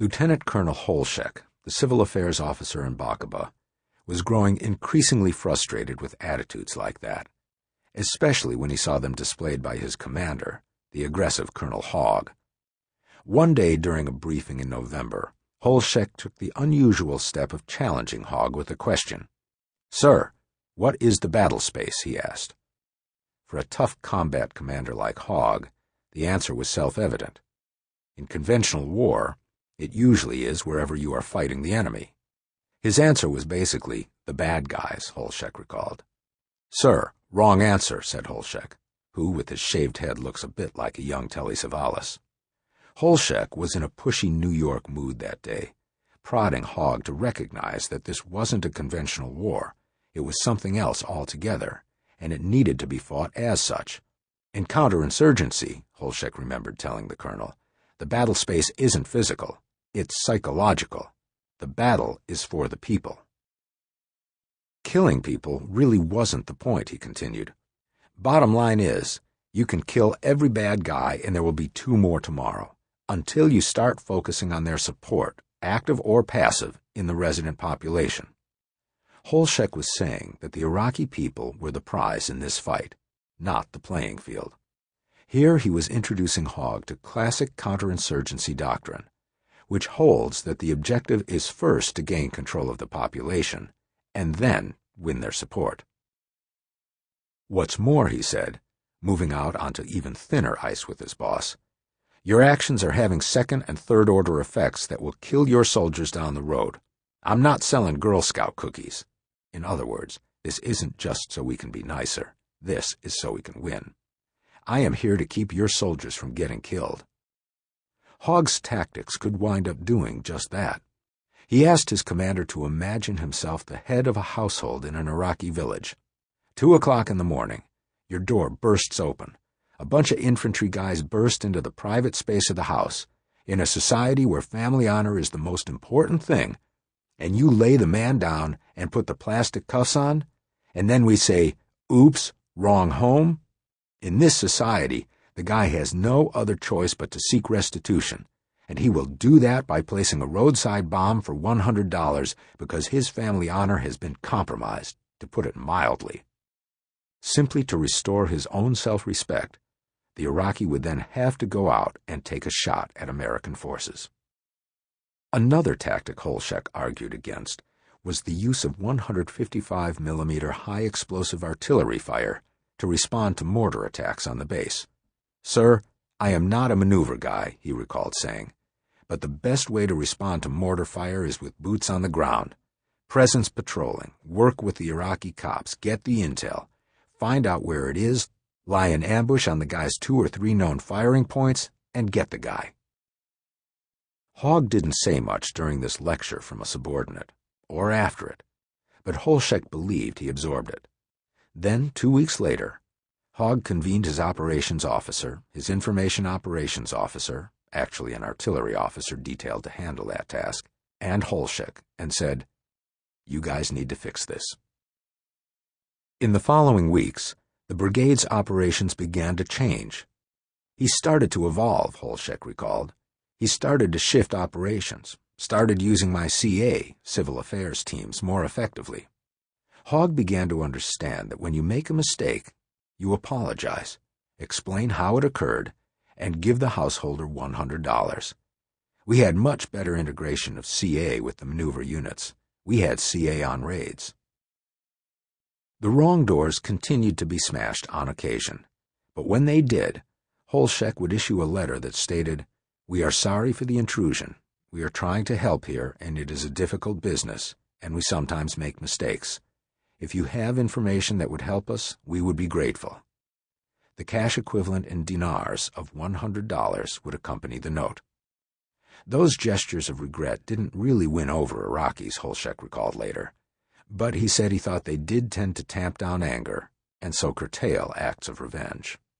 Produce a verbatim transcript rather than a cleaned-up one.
Lieutenant Colonel Holshek, the civil affairs officer in Bakaba, was growing increasingly frustrated with attitudes like that, especially when he saw them displayed by his commander, the aggressive Colonel Hogg. One day during a briefing in November, Holshek took the unusual step of challenging Hogg with a question. "Sir, what is the battle space?" he asked. For a tough combat commander like Hogg, the answer was self-evident. In conventional war, it usually is wherever you are fighting the enemy. His answer was basically, the bad guys, Holshek recalled. "Sir, wrong answer," said Holshek, who with his shaved head looks a bit like a young Telly Savalas. Holshek was in a pushy New York mood that day, prodding Hogg to recognize that this wasn't a conventional war. It was something else altogether, and it needed to be fought as such. In counterinsurgency, Holshek remembered telling the colonel, the battle space isn't physical, it's psychological. The battle is for the people. Killing people really wasn't the point, he continued. Bottom line is, you can kill every bad guy and there will be two more tomorrow, until you start focusing on their support, active or passive, in the resident population. Holshek was saying that the Iraqi people were the prize in this fight, not the playing field. Here he was introducing Hogg to classic counterinsurgency doctrine, which holds that the objective is first to gain control of the population, and then win their support. What's more, he said, moving out onto even thinner ice with his boss, your actions are having second and third order effects that will kill your soldiers down the road. I'm not selling Girl Scout cookies. In other words, this isn't just so we can be nicer. This is so we can win. I am here to keep your soldiers from getting killed. Hogg's tactics could wind up doing just that. He asked his commander to imagine himself the head of a household in an Iraqi village. Two o'clock in the morning, your door bursts open. A bunch of infantry guys burst into the private space of the house, in a society where family honor is the most important thing, and you lay the man down and put the plastic cuffs on, and then we say, oops, wrong home. In this society, the guy has no other choice but to seek restitution, and he will do that by placing a roadside bomb for one hundred dollars because his family honor has been compromised, to put it mildly. Simply to restore his own self-respect, the Iraqi would then have to go out and take a shot at American forces. Another tactic Holshek argued against was the use of one fifty-five millimeter high-explosive artillery fire to respond to mortar attacks on the base. Sir, I am not a maneuver guy, he recalled saying, but the best way to respond to mortar fire is with boots on the ground. Presence patrolling, work with the Iraqi cops, get the intel, find out where it is, lie in ambush on the guy's two or three known firing points, and get the guy. Hogg didn't say much during this lecture from a subordinate, or after it, but Holshek believed he absorbed it. Then, two weeks later, Hogg convened his operations officer, his information operations officer, actually an artillery officer detailed to handle that task, and Holshek, and said, "You guys need to fix this." In the following weeks, the brigade's operations began to change. He started to evolve, Holshek recalled. He started to shift operations, started using my C A, civil affairs teams, more effectively. Hogg began to understand that when you make a mistake, you apologize, explain how it occurred, and give the householder one hundred dollars. We had much better integration of C A with the maneuver units. We had C A on raids. The wrong doors continued to be smashed on occasion, but when they did, Holshek would issue a letter that stated, "We are sorry for the intrusion. We are trying to help here, and it is a difficult business, and we sometimes make mistakes. If you have information that would help us, we would be grateful." The cash equivalent in dinars of one hundred dollars would accompany the note. Those gestures of regret didn't really win over Iraqis, Holshek recalled later, but he said he thought they did tend to tamp down anger and so curtail acts of revenge.